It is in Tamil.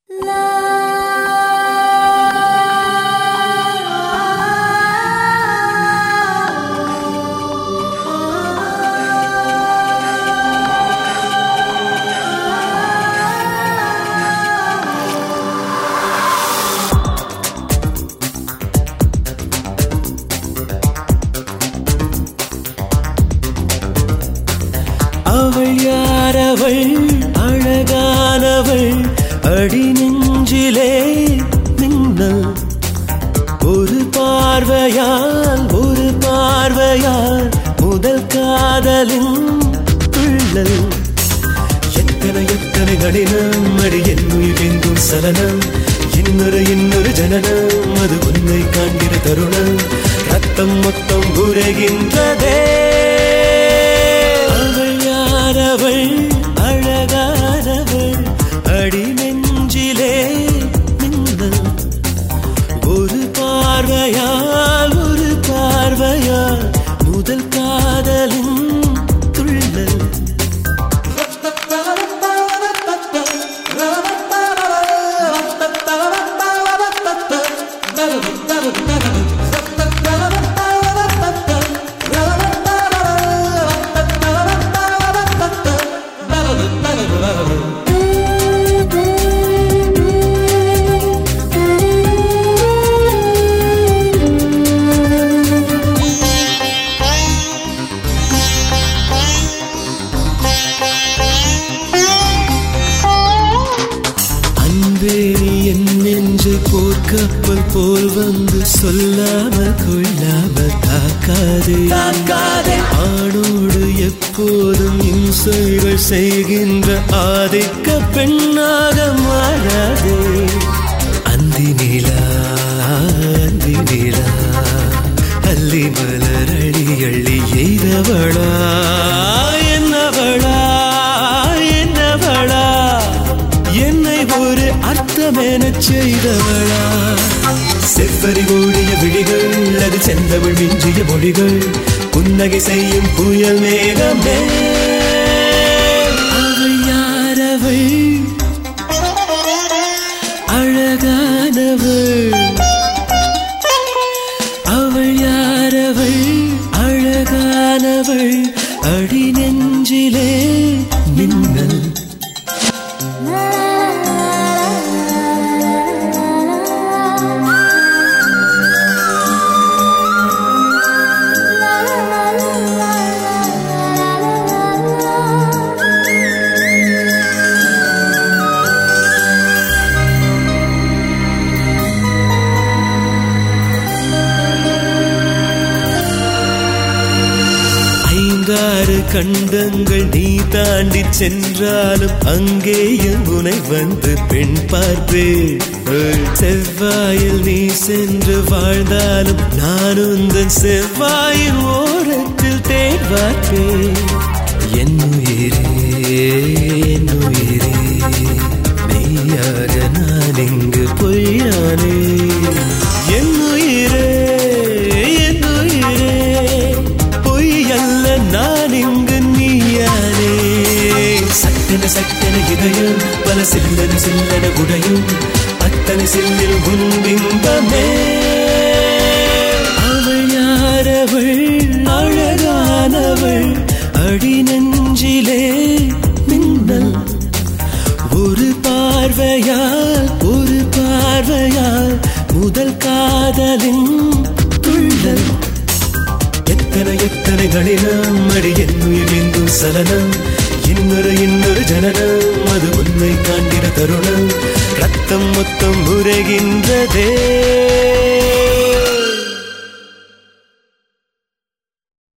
அவள் யாரவள் அழகானவள் அடி நெஞ்சிலே மின்னல் ஒரு பார்வையால் முதல் காதலின் துள்ளல் எத்தனை எத்தனை நளினம் அடி என் உயிரெங்கும் சலனம் இன்னொரு ஜனனம் அது உன்னை காண்கிற தருணம் ரத்தம் மொத்தம் உரைகின்றதே அவள் அழகானவள் அடி நெஞ்சிலே மின்னல் ஒரு பார்வையால் முதல் காதலின் துள்ளல் போர்க்கப்பல் போல் வந்து சொல்லாமல் கொள்ளாமல் தாக்காதே ஆணோடு எப்போதும் இம்சைகள் செய்கின்ற ஆதிக்க பெண்ணாக மாறாதே அந்தி நிலா அள்ளி மலர் அள்ளி எய்தவளா என்னவளா என்னை ஒரு அர்த்தமென செய்தவளா செவ்வரி ஓடிய விழிகள் அது செந்தமிழ் மிஞ்சிய மொழிகள் புன்னகை செய்யும் புயல் மேகமே அவள் யாரவள் அழகானவள் அவள் யாரவள் அழகானவள் அடி நெஞ்சிலே மின்னல் கண்டங்கள் நீ தாண்டி சென்றாலும் அங்கேயும் உனை வந்து பெண் பார்ப்பேன் செவ்வாயில் நீ சென்று வாழ்ந்தாலும் நான் உந்தன் செவ்வாயின் ஓரத்தில் தேன் பார்ப்பேன் என் உயிரே மெய்யாக நான் இங்கு பொய்யானே என் உயிரே பொய்யல்ல நான் இங்கு நீயானே சட்டன இதயம் பல சில்லன உடையும் அத்தனை சில்லில் முன்பிம்பமே அவள் யாரவள் அழகானவள் அடி நெஞ்சிலே மின்னல் ஒரு பார்வையால் முதல் காதலின் துள்ளல் எத்தனை நளினம் அடி என் உயிரெங்கும் சலனம் இன்னொரு ஜனனம் அது உன்னை காண்கிற தருணம் ரத்தம் மொத்தம் உரைகின்றதே